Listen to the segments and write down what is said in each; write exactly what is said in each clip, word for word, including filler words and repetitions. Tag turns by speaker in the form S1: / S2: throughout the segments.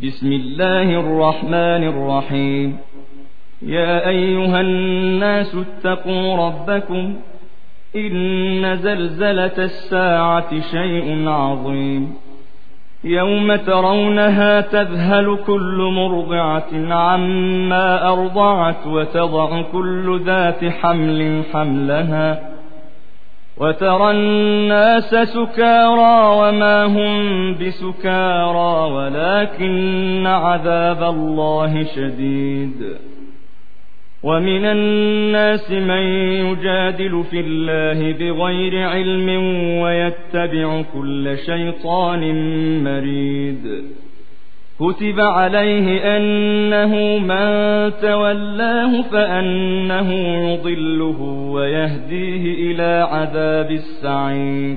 S1: بسم الله الرحمن الرحيم. يا أيها الناس اتقوا ربكم إن زلزلة الساعة شيء عظيم يوم ترونها تذهل كل مرضعة عما أرضعت وتضع كل ذات حمل حملها وترى الناس سكارى وما هم بسكارى ولكن عذاب الله شديد. ومن الناس من يجادل في الله بغير علم ويتبع كل شيطان مريد. كتب عليه أنه من تولاه فأنه يضله ويهديه إلى عذاب السعير.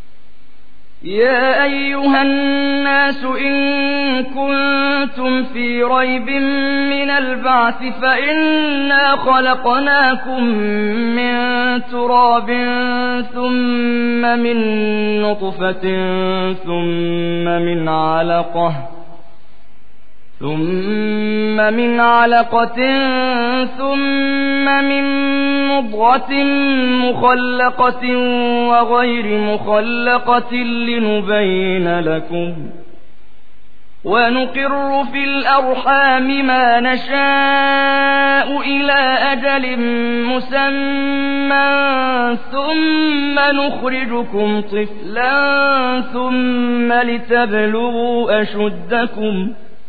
S1: يا أيها الناس إن كنتم في ريب من البعث فإنا خلقناكم من تراب ثم من نطفة ثم من علقة ثم من علقة ثم من مضغة مخلقة وغير مخلقة لنبين لكم ونقر في الأرحام ما نشاء إلى أجل مسمى ثم نخرجكم طفلا ثم لتبلغوا أشدكم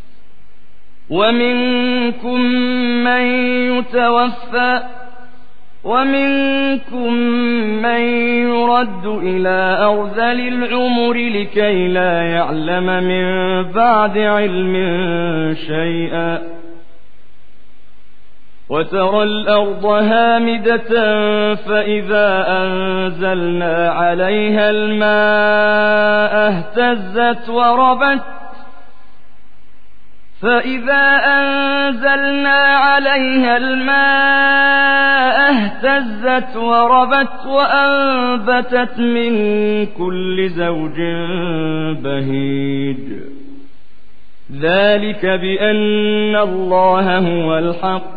S1: ومنكم من يتوفى ومنكم من يرد إلى أرذل العمر لكي لا يعلم من بعد علم شيئا. وترى الأرض هامدة فإذا أنزلنا عليها الماء اهتزت وربت فإذا أنزلنا عليها الماء اهتزت وربت وأنبتت من كل زوج بهيج. ذلك بأن الله هو الحق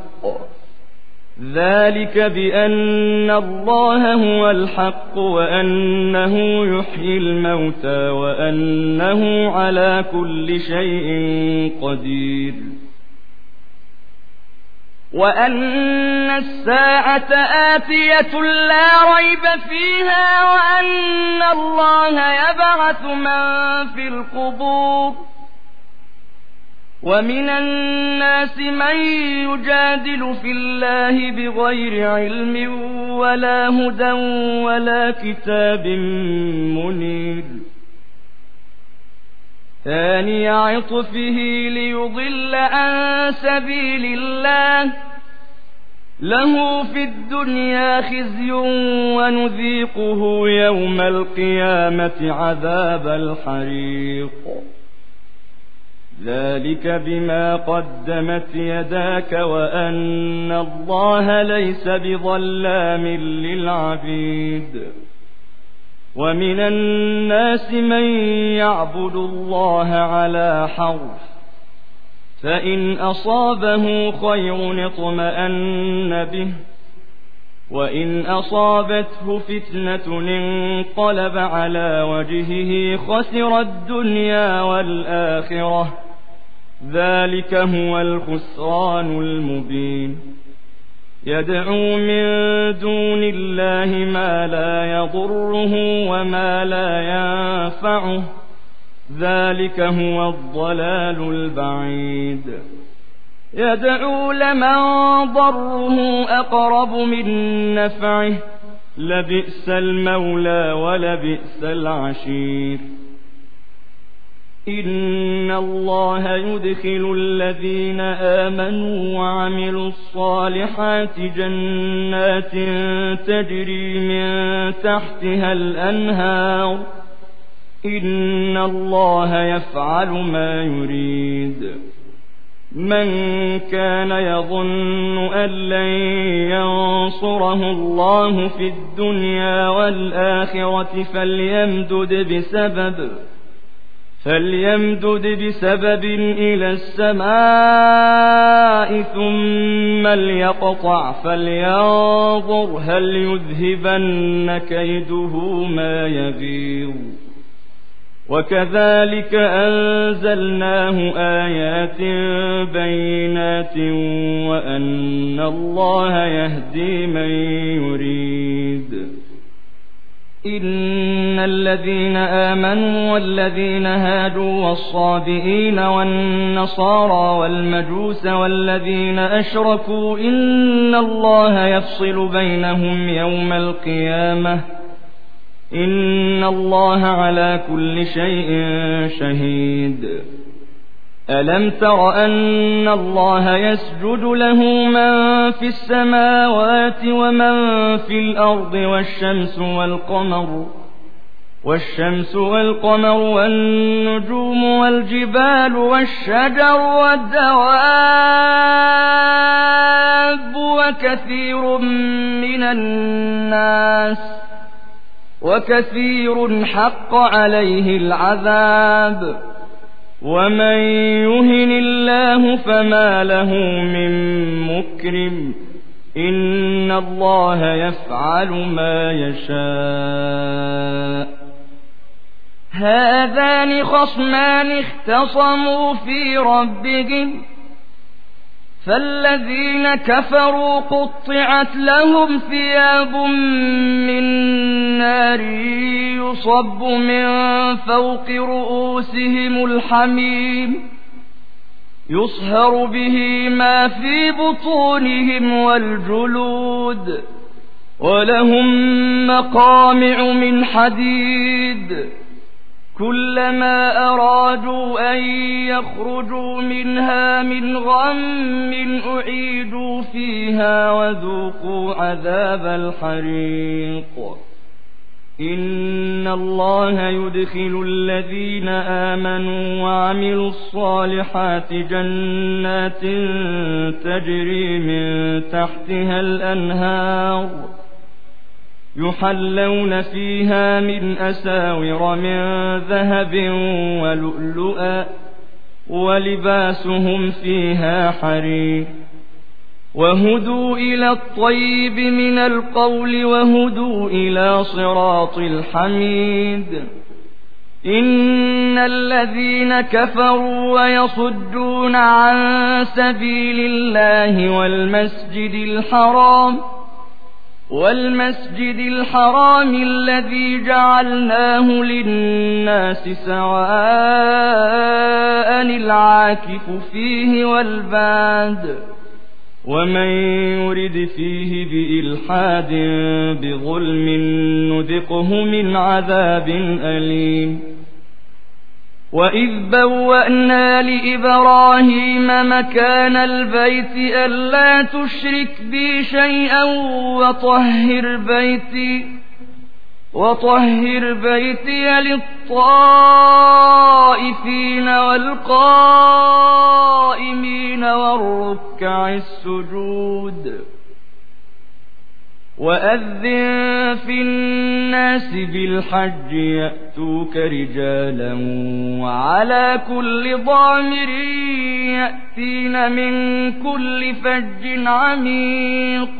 S1: ذلك بأن الله هو الحق وأنه يحيي الموتى وأنه على كل شيء قدير. وأن الساعة آتية لا ريب فيها وأن الله يبعث من في القبور. ومن الناس من يجادل في الله بغير علم ولا هدى ولا كتاب منير. ثاني عطفه ليضل عن سبيل الله له في الدنيا خزي ونذيقه يوم القيامة عذاب الحريق. ذلك بما قدمت يداك وأن الله ليس بظلام للعبيد. ومن الناس من يعبد الله على حرف فإن أصابه خير اطمأن به وإن أصابته فتنة انقلب على وجهه خسر الدنيا والآخرة. ذلك هو الخسران المبين. يدعو من دون الله ما لا يضره وما لا ينفعه. ذلك هو الضلال البعيد. يدعو لمن ضره أقرب من نفعه لبئس المولى ولبئس العشير. إن الله يدخل الذين آمنوا وعملوا الصالحات جنات تجري من تحتها الأنهار. إن الله يفعل ما يريد. من كان يظن أن لن ينصره الله في الدنيا والآخرة فليمدد بسبب فليمدد بسبب إلى السماء ثم ليقطع فلينظر هل يذهبن كيده ما يغيظ وكذلك أنزلناه آيات بينات وأن الله يهدي من يريد. إن الذين آمنوا والذين هادوا والصابئين والنصارى والمجوس والذين أشركوا إن الله يفصل بينهم يوم القيامة إن الله على كل شيء شهيد. ألم تر أن الله يسجد له من في السماوات ومن في الأرض والشمس والقمر والشمس والقمر والنجوم والجبال والشجر والدواب وكثير من الناس وكثير حق عليه العذاب ومن يهن الله فما له من مكرم إن الله يفعل ما يشاء. هذان خصمان اختصموا في ربهم فالذين كفروا قطعت لهم ثياب من نار يصب من فوق رؤوسهم الحميم يصهر به ما في بطونهم والجلود ولهم مقامع من حديد كلما أرادوا أن يخرجوا منها من غم أعيدوا فيها وذوقوا عذاب الحريق. إن الله يدخل الذين آمنوا وعملوا الصالحات جنات تجري من تحتها الأنهار يحلون فيها من أساور من ذهب ولؤلؤا ولباسهم فيها حرير وهدوا إلى الطيب من القول وهدوا إلى صراط الحميد. إن الذين كفروا ويصدون عن سبيل الله والمسجد الحرام والمسجد الحرام الذي جعلناه للناس سواء العاكف فيه والباد ومن يرد فيه بإلحاد بظلم نذقه من عذاب أليم. وإذ بوأنا لإبراهيم مكان البيت ألا تشرك بي شيئا وطهر بيتي وطهر بيتي للطائفين والقائمين والركع السجود. وأذن في الناس بالحج يأتوك رجالا وعلى كل ضامر يأتين من كل فج عميق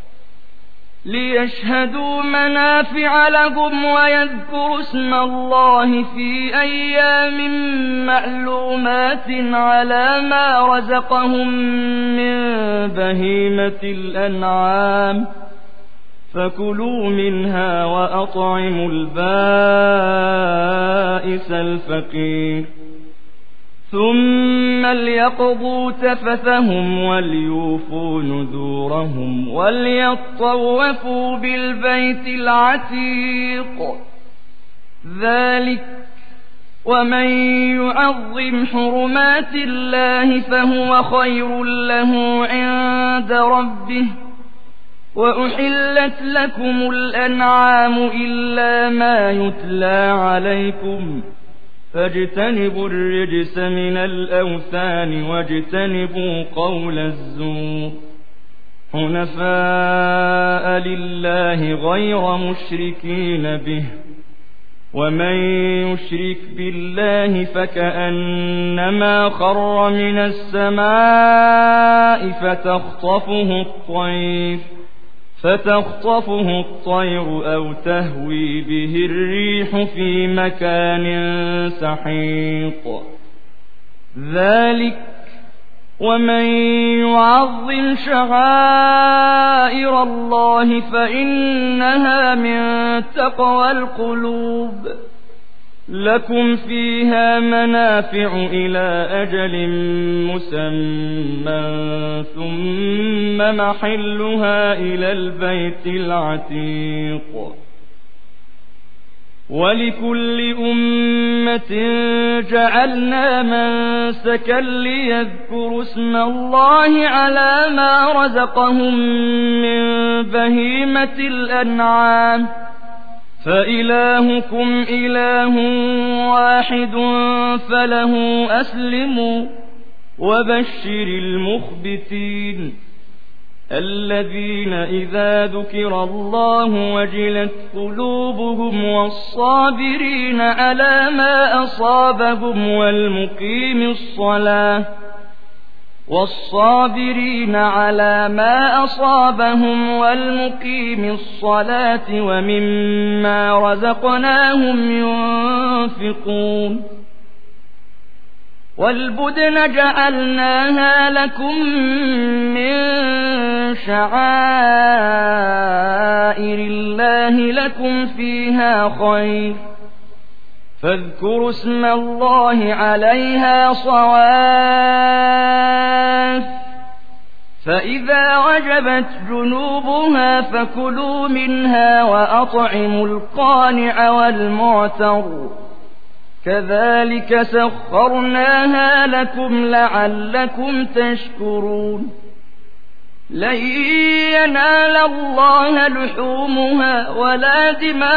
S1: ليشهدوا منافع لهم ويذكروا اسم الله في أيام معلومات على ما رزقهم من بهيمة الأنعام فكلوا منها وأطعموا البائس الفقير ثم ليقضوا تفثهم وليوفوا نذورهم وليطوفوا بالبيت العتيق. ذلك ومن يعظم حرمات الله فهو خير له عند ربه. وأحلت لكم الأنعام إلا ما يتلى عليكم فاجتنبوا الرجس من الأوثان واجتنبوا قول الزور حنفاء لله غير مشركين به ومن يشرك بالله فكأنما خر من السماء فتخطفه الطير فتخطفه الطير أو تهوي به الريح في مكان سحيق ذلك ومن يعظم شعائر الله فإنها من تقوى القلوب لكم فيها منافع إلى أجل مسمى ثم محلها إلى البيت العتيق ولكل أمة جعلنا منسكا ليذكروا اسم الله على ما رزقهم من بهيمة الأنعام فإلهكم إله واحد فله أسلموا وبشر المخبتين الذين إذا ذكر الله وجلت قلوبهم والصابرين على ما أصابهم والمقيم الصلاة والصابرين على ما أصابهم والمقيم الصلاة ومما رزقناهم ينفقون والبدن جعلناها لكم من شعائر الله لكم فيها خير فاذكروا اسم الله عليها صواف فإذا وجبت جنوبها فكلوا منها وأطعموا القانع والمعتر كذلك سخرناها لكم لعلكم تشكرون لن ينال الله لحومها ولا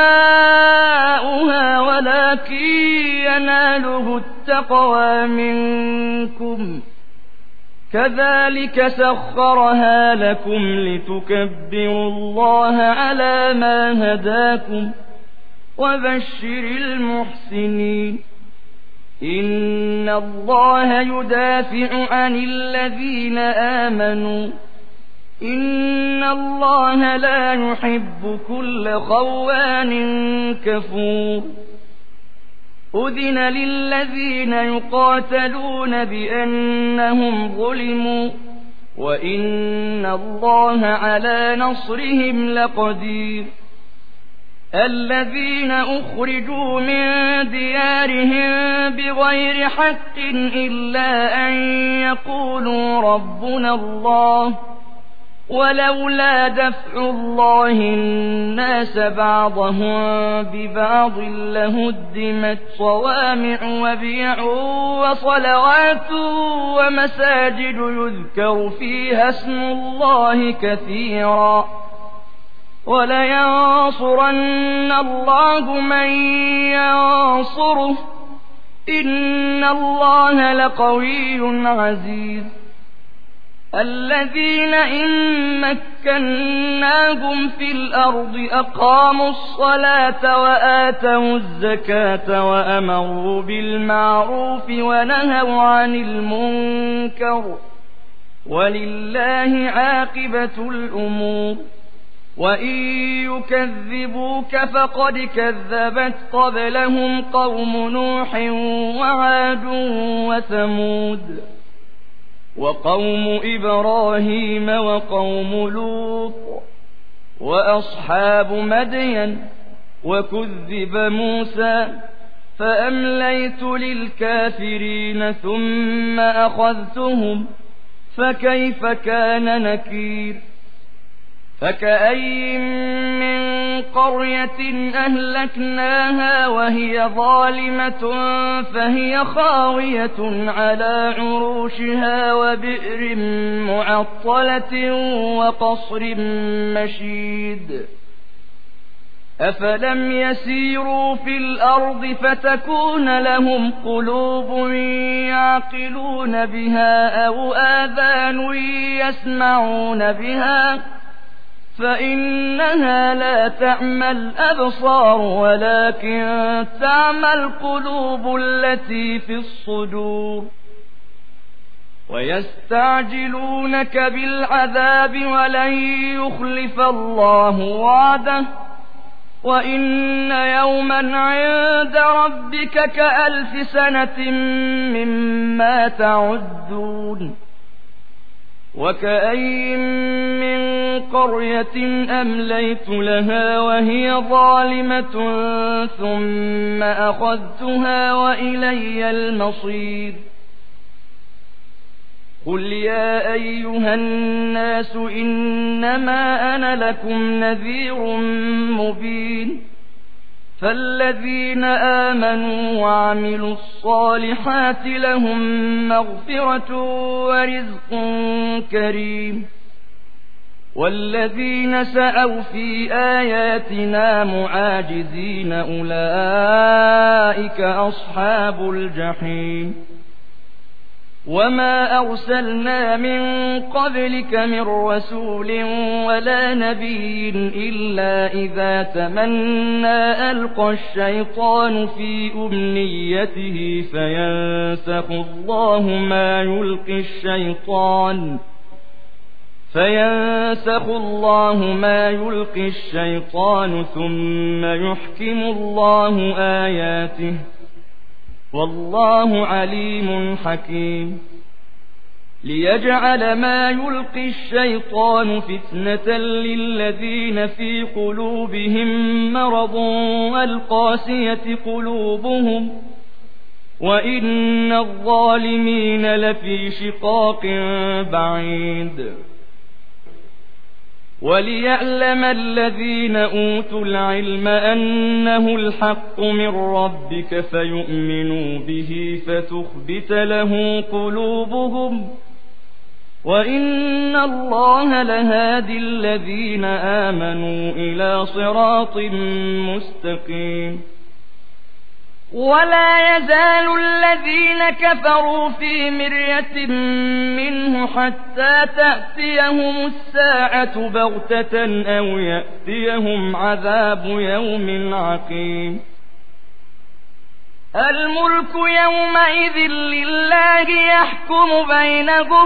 S1: دماؤها ولكن يناله التقوى منكم كذلك سخرها لكم لتكبروا الله على ما هداكم وبشر المحسنين إن الله يدافع عن الذين آمنوا إن الله لا يحب كل خوان كفور أذن للذين يقاتلون بأنهم ظلموا وإن الله على نصرهم لقدير الذين أخرجوا من ديارهم بغير حق إلا أن يقولوا ربنا الله ولولا دفع الله الناس بعضهم ببعض لهدمت صوامع وبيع وصلوات ومساجد يذكر فيها اسم الله كثيرا ولينصرن الله من ينصره إن الله لقوي عزيز الذين إن مكناهم في الأرض أقاموا الصلاة وآتوا الزكاة وأمروا بالمعروف ونهوا عن المنكر ولله عاقبة الأمور وإن يكذبوك فقد كذبت قبلهم قوم نوح وعاد وثمود وقوم إبراهيم وقوم لوط وأصحاب مدين وكذب موسى فأمليت للكافرين ثم أخذتهم فكيف كان نكير فكأي من قرية أهلكناها وهي ظالمة فهي خاوية على عروشها وبئر معطلة وقصر مشيد أفلم يسيروا في الأرض فتكون لهم قلوب يعقلون بها أو آذان يسمعون بها فإنها لا تعمى الأبصار ولكن تعمى القلوب التي في الصدور. ويستعجلونك بالعذاب ولن يخلف الله وعده وإن يوما عند ربك كألف سنة مما تعدون. وكأين من قرية أمليت لها وهي ظالمة ثم أخذتها وإلي المصير. قل يا أيها الناس إنما أنا لكم نذير مبين. فالذين آمنوا وعملوا الصالحات لهم مغفرة ورزق كريم. والذين سعوا في آياتنا معاجزين أولئك أصحاب الجحيم. وما أرسلنا من قبلك من رسول ولا نبي إلا إذا تمنى ألقى الشيطان في أمنيته فينسخ الله ما يلقي الشيطان فينسخ الله ما يلقي الشيطان ثم يحكم الله آياته والله عليم حكيم. ليجعل ما يلقي الشيطان فتنة للذين في قلوبهم مرض والقاسية قلوبهم وإن الظالمين لفي شقاق بعيد. وليعلم الذين أوتوا العلم أنه الحق من ربك فيؤمنوا به فتخبت له قلوبهم وإن الله لهادي الذين آمنوا إلى صراط مستقيم. ولا يزال الذين كفروا في مرية منه حتى تأتيهم الساعة بغتة أو يأتيهم عذاب يوم عقيم. الملك يومئذ لله يحكم بينهم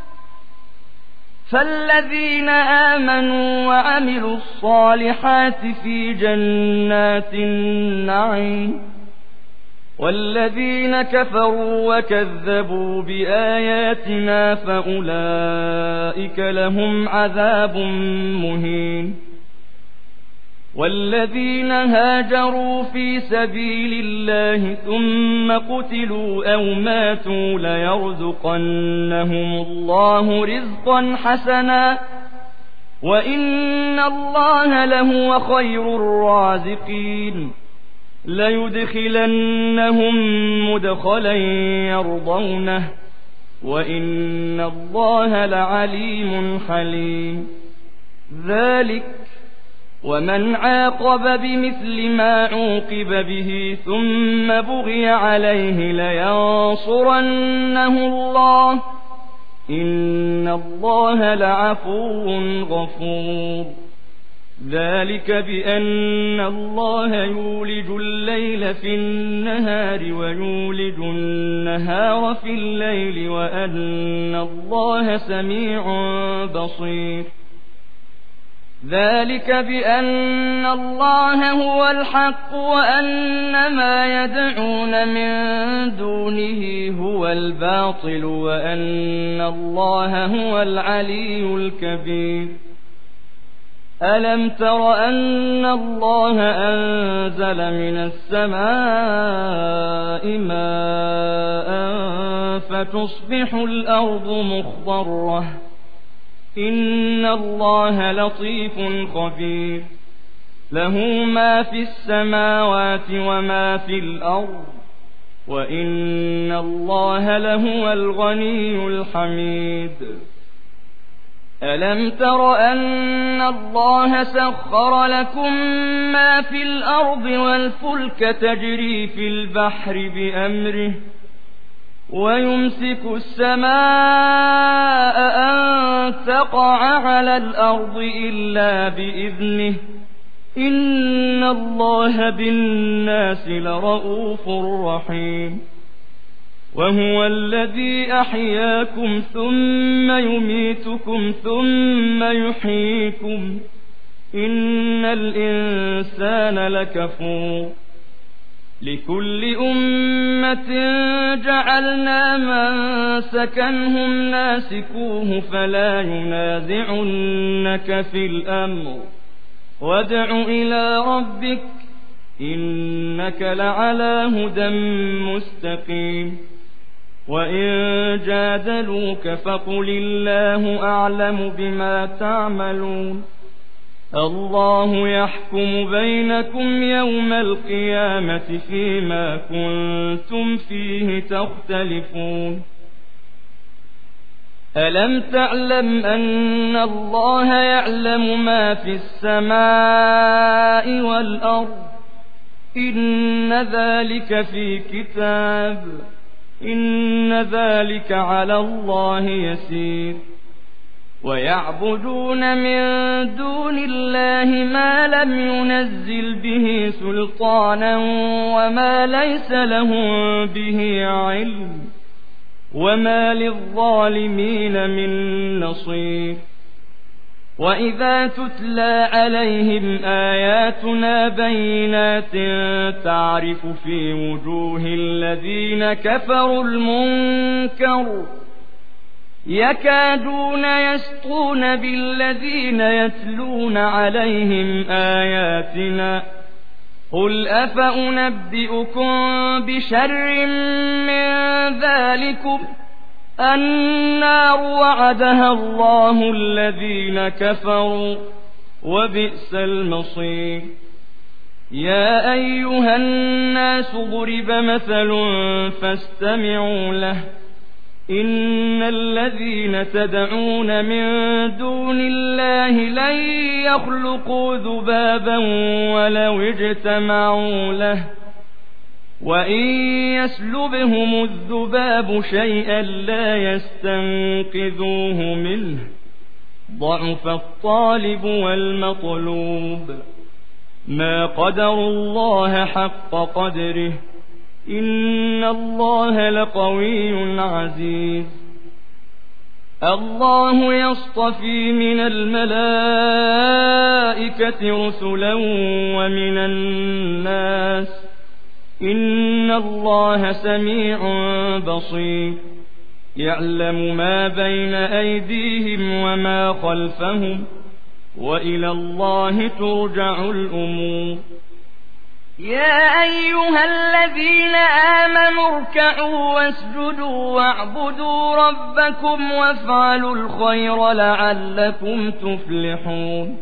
S1: فالذين آمنوا وعملوا الصالحات في جنات النعيم والذين كفروا وكذبوا بآياتنا فأولئك لهم عذاب مهين. والذين هاجروا في سبيل الله ثم قتلوا أو ماتوا ليرزقنهم الله رزقا حسنا وإن الله لهو خير الرازقين. ليدخلنهم مدخلا يرضونه وإن الله لعليم حليم. ذلك ومن عاقب بمثل ما عوقب به ثم بغي عليه لينصرنه الله إن الله لعفو غفور. ذلك بأن الله يولج الليل في النهار ويولج النهار في الليل وأن الله سميع بصير. ذلك بأن الله هو الحق وأن ما يدعون من دونه هو الباطل وأن الله هو العلي الكبير. ألم تر أن الله أنزل من السماء ماء فتصبح الأرض مخضرة إن الله لطيف خبير. له ما في السماوات وما في الأرض وإن الله لهو الغني الحميد. ألم تر أن الله سخر لكم ما في الأرض والفلك تجري في البحر بأمره ويمسك السماء أن تقع على الأرض إلا بإذنه إن الله بالناس لرءوف رحيم وهو الذي أحياكم ثم يميتكم ثم يحييكم إن الإنسان لكفور لكل أمة جعلنا منسكنهم ناسكوه فلا ينازعنك في الأمر وادع إلى ربك إنك لعلى هدى مستقيم وإن جادلوك فقل الله أعلم بما تعملون الله يحكم بينكم يوم القيامة فيما كنتم فيه تختلفون ألم تعلم أن الله يعلم ما في السماء والأرض إن ذلك في كتاب إن ذلك على الله يسير ويعبدون من دون الله ما لم ينزل به سلطانا وما ليس لهم به علم وما للظالمين من نصير وإذا تتلى عليهم آياتنا بينات تعرف في وجوه الذين كفروا المنكر يكادون يسطون بالذين يتلون عليهم آياتنا قل أفأنبئكم بشر من ذلكم النار وعدها الله الذين كفروا وبئس المصير يا أيها الناس ضرب مثل فاستمعوا له إن الذين تدعون من دون الله لن يخلقوا ذبابا ولو اجتمعوا له وإن يسلبهم الذباب شيئا لا يستنقذوه منه ضعف الطالب والمطلوب ما قدروا الله حق قدره إن الله لقوي عزيز الله يصطفي من الملائكة رسلا ومن الناس إن الله سميع بصير يعلم ما بين أيديهم وما خلفهم وإلى الله ترجع الأمور يا أيها الذين آمنوا اركعوا واسجدوا واعبدوا ربكم وافعلوا الخير لعلكم تفلحون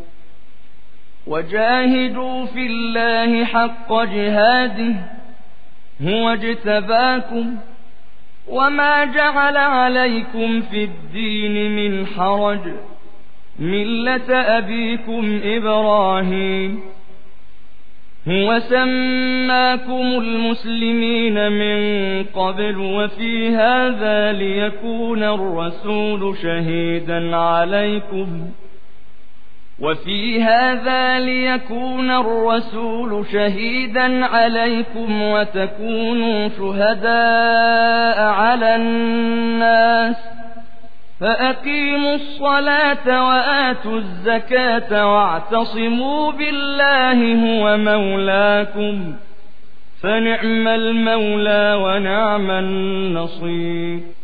S1: وجاهدوا في الله حق جهاده هو اجتباكم وما جعل عليكم في الدين من حرج ملة أبيكم إبراهيم هو سماكم المسلمين من قبل وفي هذا ليكون الرسول شهيدا عليكم وفي هذا ليكون الرسول شهيدا عليكم وتكونوا شهداء على الناس فأقيموا الصلاة وآتوا الزكاة واعتصموا بالله هو مولاكم فنعم المولى ونعم النصير